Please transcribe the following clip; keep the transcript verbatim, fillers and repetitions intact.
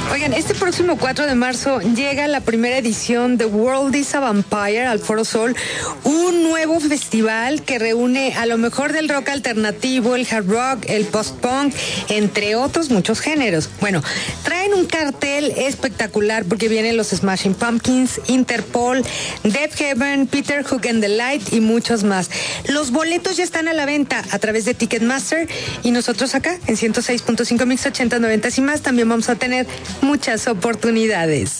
Oigan, este próximo cuatro de marzo llega la primera edición de World is a Vampire al Foro Sol, un nuevo festival que reúne a lo mejor del rock alternativo, el hard rock, el post-punk, entre otros muchos géneros. Bueno, traen un cartel espectacular porque vienen los Smashing Pumpkins, Interpol, Death Heaven, Peter Hook and the Light y muchos más. Los boletos ya están a la venta a través de Ticketmaster y nosotros acá en ciento seis punto cinco Mix ochenta, noventa y más también vamos a tener muchas oportunidades.